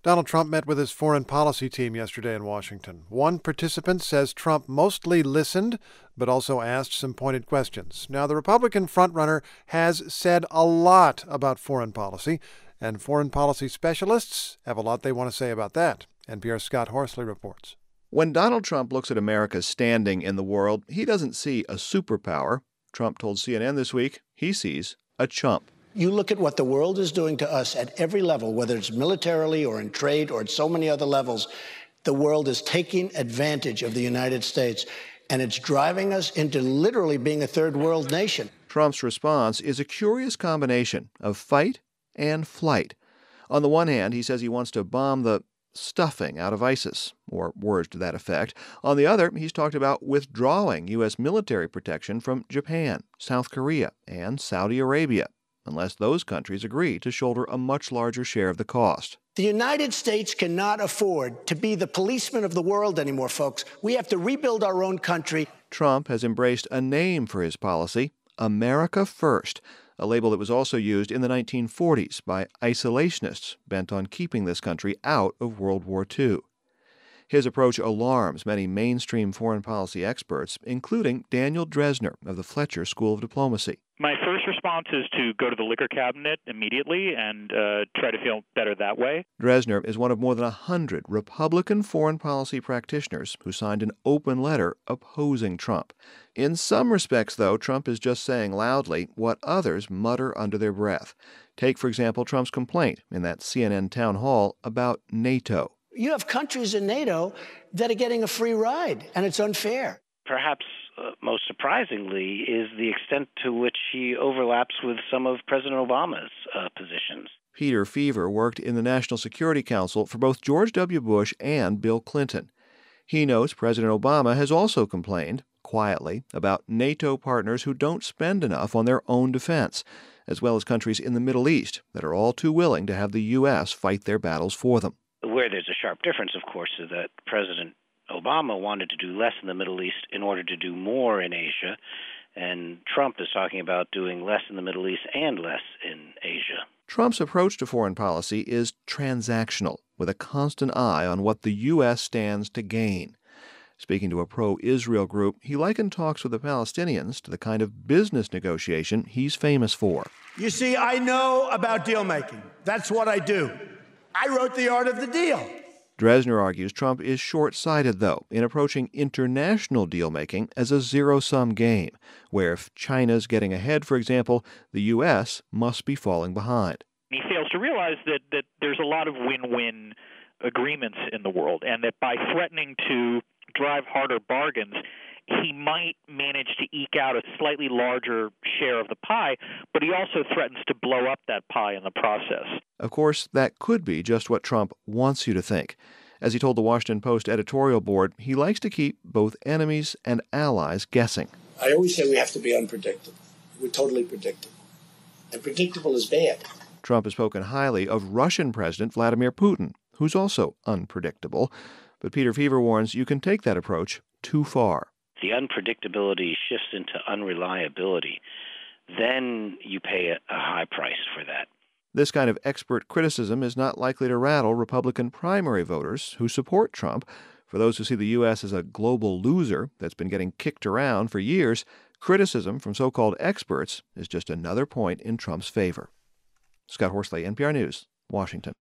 Donald Trump met with his foreign policy team yesterday in Washington. One participant says Trump mostly listened, but also asked some pointed questions. Now, the Republican frontrunner has said a lot about foreign policy, and foreign policy specialists have a lot they want to say about that. NPR's Scott Horsley reports. When Donald Trump looks at America's standing in the world, he doesn't see a superpower. Trump told CNN this week he sees a chump. You look at what the world is doing to us at every level, whether it's militarily or in trade or at so many other levels, the world is taking advantage of the United States, and it's driving us into literally being a third world nation. Trump's response is a curious combination of fight and flight. On the one hand, he says he wants to bomb the stuffing out of ISIS, or words to that effect. On the other, he's talked about withdrawing U.S. military protection from Japan, South Korea, and Saudi Arabia, unless those countries agree to shoulder a much larger share of the cost. The United States cannot afford to be the policeman of the world anymore, folks. We have to rebuild our own country. Trump has embraced a name for his policy, America First, a label that was also used in the 1940s by isolationists bent on keeping this country out of World War II. His approach alarms many mainstream foreign policy experts, including Daniel Drezner of the Fletcher School of Diplomacy. My first response is to go to the liquor cabinet immediately and try to feel better that way. Drezner is one of more than 100 Republican foreign policy practitioners who signed an open letter opposing Trump. In some respects, though, Trump is just saying loudly what others mutter under their breath. Take, for example, Trump's complaint in that CNN town hall about NATO. You have countries in NATO that are getting a free ride, and it's unfair. Perhaps most surprisingly is the extent to which he overlaps with some of President Obama's positions. Peter Feaver worked in the National Security Council for both George W. Bush and Bill Clinton. He knows President Obama has also complained, quietly, about NATO partners who don't spend enough on their own defense, as well as countries in the Middle East that are all too willing to have the U.S. fight their battles for them. Where there's a sharp difference, of course, is that President Obama wanted to do less in the Middle East in order to do more in Asia, and Trump is talking about doing less in the Middle East and less in Asia. Trump's approach to foreign policy is transactional, with a constant eye on what the U.S. stands to gain. Speaking to a pro-Israel group, he likened talks with the Palestinians to the kind of business negotiation he's famous for. You see, I know about deal-making. That's what I do. I wrote The Art of the Deal. Drezner argues Trump is short-sighted, though, in approaching international deal-making as a zero-sum game, where if China's getting ahead, for example, the U.S. must be falling behind. He fails to realize that there's a lot of win-win agreements in the world, and that by threatening to drive harder bargains, he might manage to eke out a slightly larger share of the pie, but he also threatens to blow up that pie in the process. Of course, that could be just what Trump wants you to think. As he told the Washington Post editorial board, he likes to keep both enemies and allies guessing. I always say we have to be unpredictable. We're totally predictable. And predictable is bad. Trump has spoken highly of Russian President Vladimir Putin, who's also unpredictable. But Peter Feaver warns you can take that approach too far. The unpredictability shifts into unreliability. Then you pay a high price for that. This kind of expert criticism is not likely to rattle Republican primary voters who support Trump. For those who see the U.S. as a global loser that's been getting kicked around for years, criticism from so-called experts is just another point in Trump's favor. Scott Horsley, NPR News, Washington.